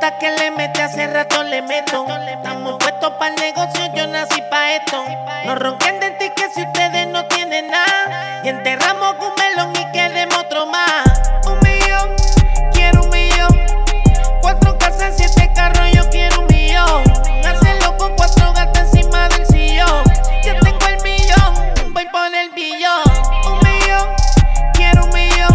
gusta que le mete, hace rato le meto. Estamos puestos para el negocio, yo nací pa' esto. No ronquen de ti que si ustedes no tienen nada. Y enterramos un melón y queremos otro más. 1 millón, quiero 1 millón. 4 casas, 7 carros, yo quiero 1 millón. Hacerlo con 4 gatos encima del sillón. Ya tengo el millón, voy por el billón. 1 millón, quiero 1 millón.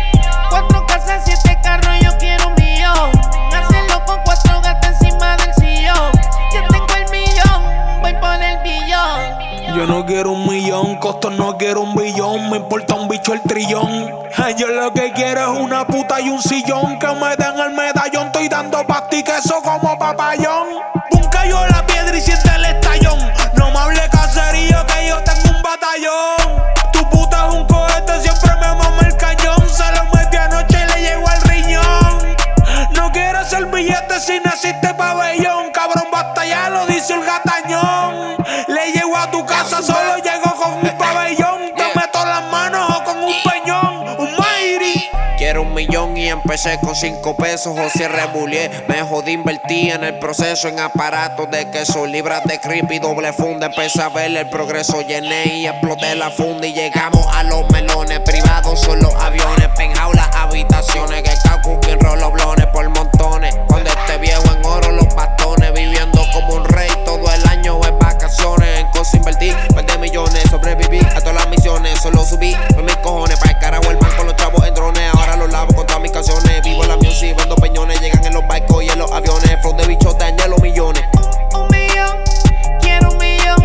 4 casas, 7 carros, yo quiero 1 millón. Hacerlo con 4 gatos encima del sillón. Ya tengo el millón, voy por el billón. Yo no quiero 1 millón, costos no quiero 1 billón. Me importa un bicho el trillón. Yo lo que quiero es una puta y un sillón. Que me den el medallón, estoy dando pasti queso como papayón. Pum, cayó la piedra y siente el estallón. No me hable caserío que yo tengo un batallón. Tu puta es un cohete, siempre me mama el cañón. Se lo metí anoche y le llegó al riñón. No quiero hacer billetes si no existe pabellón. Cabrón, basta ya, lo dice el gatañón. Le llego a tu casa, solo llego con un pabellón. Te meto las manos o con un peñón, un mairi. Quiero 1 millón y empecé con 5 pesos. José Rebulier, me jodí, invertí en el proceso. En aparatos de queso, libras de creepy, doble funda. Empecé a ver el progreso, llené y exploté la funda. Y llegamos a los melones, privados son los aviones. Penthouse las habitaciones, que cacu quien roloblones por montones. Cuando esté viejo en oro los bastones. Viviendo como un rey, todo el año es vacaciones. En cosas invertí, 20 millones. Sobreviví a todas las misiones, solo subí con mis cojones. Pa' el carajo el banco, los chavos en drones. Ahora los lavo con todas mis canciones. Vivo la music, vendo peñones. Llegan en los barcos y en los aviones. Flow de bichos dañan los millones. 1 millón, quiero 1 millón.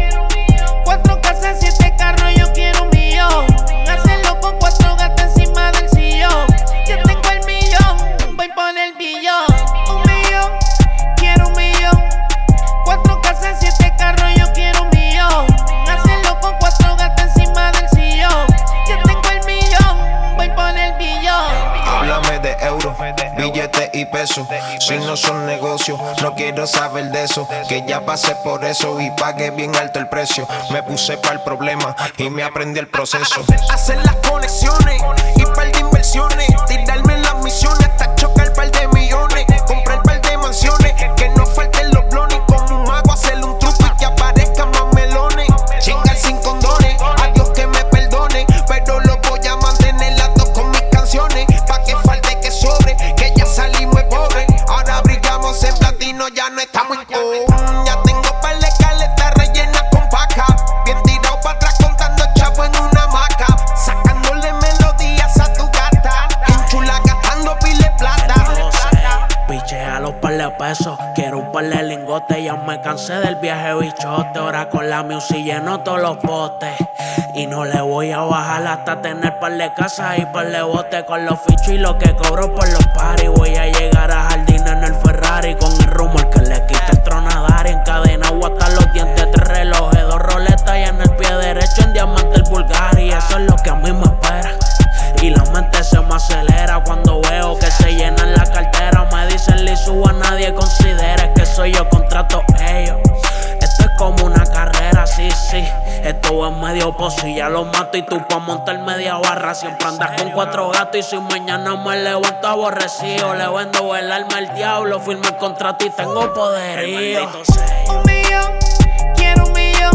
4 casas, 7 carros, yo quiero 1 millón. Hacerlo con 4 gatos encima del sillón. Ya tengo el millón, voy por el billón. 1 millón, quiero 1 millón. 4 casas, 7 carros, yo quiero 1 millón. Hacerlo con 4 gatos encima del sillón. Ya tengo el millón, voy por el billón. Háblame de euros, billetes y pesos. Si no son negocios, no quiero saber de eso. Que ya pasé por eso y pagué bien alto el precio. Me puse para el problema y me aprendí el proceso. Hacer las conexiones y par de inversiones. Tirarme en las misiones hasta chocar par de millones. Comprar par de mansiones, que no falten los blones. Como un mago hacerle un truco y que aparezcan más melones. Chingar sin condones, a Dios que me perdone. Pero lo voy a mantener lato con mis canciones. Pa' que falte que sobre, que ya salimos pobres. Ahora brillamos en platino, ya no estamos en ya tengo par de caletas rellenas con paca. Bien tirado para atrás contando chavo en una hamaca. Sacándole melodías a tu gata. En chula gastando pile plata. Piche a los par de pesos, quiero un par de lingotes. Ya me cansé del viaje bichote. Ahora con la music lleno todos los postes. Y no le voy a bajar hasta tener par de casas y par de botes. Con los fichos y lo que cobro por los paris. Voy a llegar a Jardín en el Ferrari. Con el rumor que le quita el trono a Dari. Encadenado hasta los dientes, 3 relojes, 2 roletas y en el pie derecho en diamante el Bulgari. Eso es lo que a mí me espera. Y la mente se me acelera cuando veo que se llenan la cartera. Me dicen Lizu, a nadie considera que soy yo, contrato ellos. Esto es como una carrera, sí, sí. Esto es medio pozo y ya lo mato. Y tú pa' montar media barra siempre andas con 4 gatos. Y si mañana me levanto aborrecido, le vendo el alma al diablo. Firmo el contrato y tengo poderío. 1 millón, quiero 1 millón.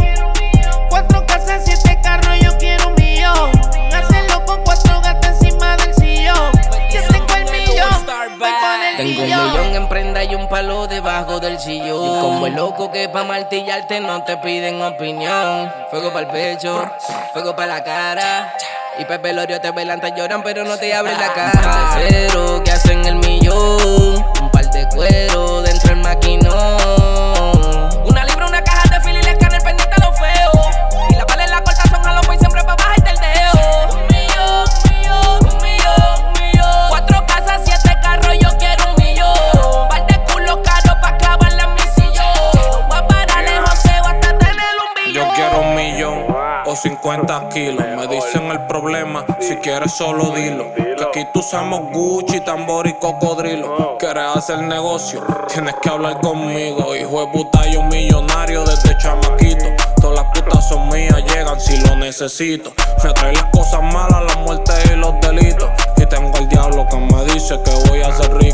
4 casas, 7 carros, yo quiero 1 millón. Hacerlo con 4 gatos encima del sillón. Ya tengo el millón, voy por el Tengo billón. 1 millón en prenda y un palo debajo del sillón. Y como el loco que pa' martillarte no te piden opinión. Fuego pa'l pecho, fuego pa' la cara. Y pa' el velorio te velan, te lloran pero no te abren la cara. Cero que hacen el millón. Un par de cuero dentro del maquinón. 1 libra, una caja de fila y le escáner pendiente a lo feo. Y la pala en la corta son a los boys siempre pa' bajarte el dedo. 1 millón, 1 millón, 1 millón. 4 casas, 7 carros, yo quiero 1 millón. Par de culos caros pa' clavarla en mi sillón. No voy a parar lejos, José, hasta tener 1 billón. Yo quiero 1 millón o 50 kilos. Me dicen el problema, si quieres solo dilo. Que aquí tú usamos Gucci, tambor y cocodrilo. Quieres hacer negocio, tienes que hablar conmigo. Hijo de puta, yo millonario desde chamaquito. Todas las putas son mías, llegan si lo necesito. Me trae las cosas malas, las muertes y los delitos. Y tengo al diablo que me dice que voy a ser rico. Que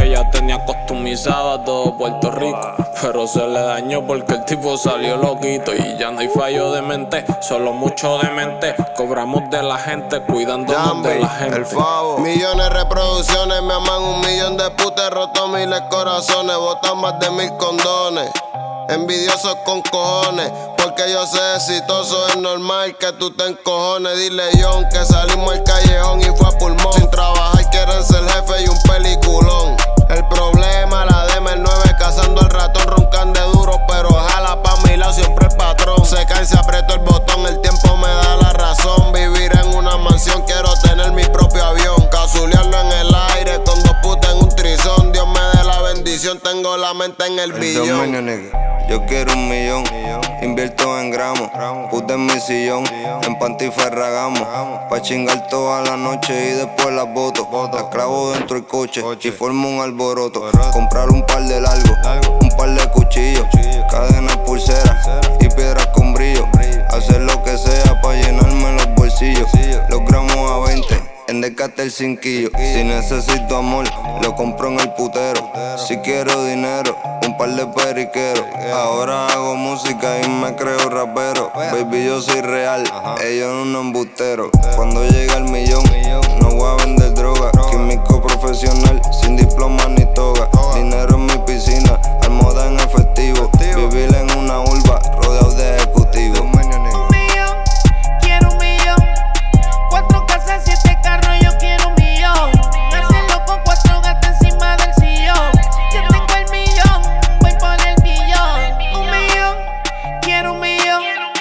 que ya tenía customizado a todo Puerto Rico. Pero se le dañó porque el tipo salió loquito. Y ya no hay fallo de mente, solo mucho de mente. Cobramos de la gente, cuidándonos de la gente. El Favo. Millones de reproducciones, me aman 1 millón de putas, he roto miles corazones, botan más de 1000 condones. Envidiosos con cojones, porque yo soy exitoso, es normal que tú te encojones. Dile John que salimos al callejón y fue a pulmón. Sin trabajar quieren ser jefe y un peliculón. El problema, la DM el 9 cazando al ratón, roncan de duro, pero jala pa' mi lado siempre el patrón. Se cae y se aprieto el botón, el tiempo me da la razón. Vivir en una mansión, quiero tener mi propio avión. Casulearlo en el aire con 2 putas en un trizón. Dios me dé la bendición, tengo la mente en el billón. Yo quiero 1 millón, invierto en gramos, puta en mi sillón, en panty ferragamo, pa' chingar toda la noche y después las boto. La clavo dentro del coche y formo un alboroto. Comprar un par de largos, un par de cuchillos, cadenas, pulseras y piedras con brillo. Hacer lo que sea pa' llenarme los bolsillos. Los gramos a 20. En Decate el 5. Si necesito amor, lo compro en el putero. Si quiero dinero, un par de periqueros. Ahora hago música y me creo rapero. Baby, yo soy real, ellos un embustero. Cuando llegue al millón, no voy a vender droga. Químico profesional, sin diploma ni toga. Dinero en mi piscina, almohada en efectivo. Vivir en una urba, rodeado de ejecutivos. 1 millón, quiero 1 millón. 4 casas, 7 carros, yo quiero 1 millón. Hacerlo con 4 gatos encima del sillón. Yo tengo el millón, voy por el billón. 1 millón, quiero 1 millón.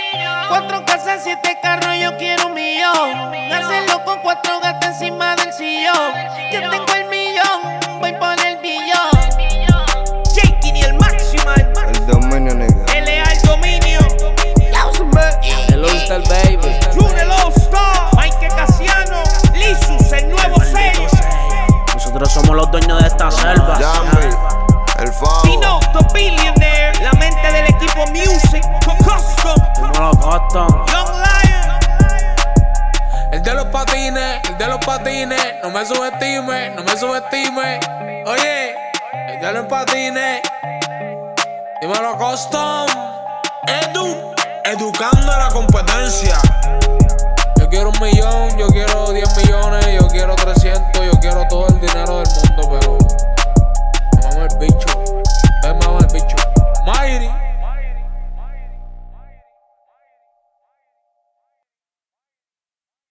4 casas, 7 carros, yo quiero 1 millón. Hacerlo con 4 gatos encima del sillón. Yo tengo el millón, voy por el billón. Jakey ni el máximo. El dominio, nigga. L.A. el dominio. El All-Star Baby. June el All-Star. Mike Casiano. Lisus, el nuevo sello. Nosotros somos los dueños de esta selva. Jambi, el Favo. Pino, the billionaire. La mente del equipo Music. Custom. Como los costos. Young Lion. El de los patines, no me subestime, no me subestime. Oye, el de los patines, dímelo custom. Educando a la competencia. Yo quiero 1 millón, yo quiero 10 millones, yo quiero 300, yo quiero todo el dinero del mundo, pero mamá el bicho, mamá el bicho.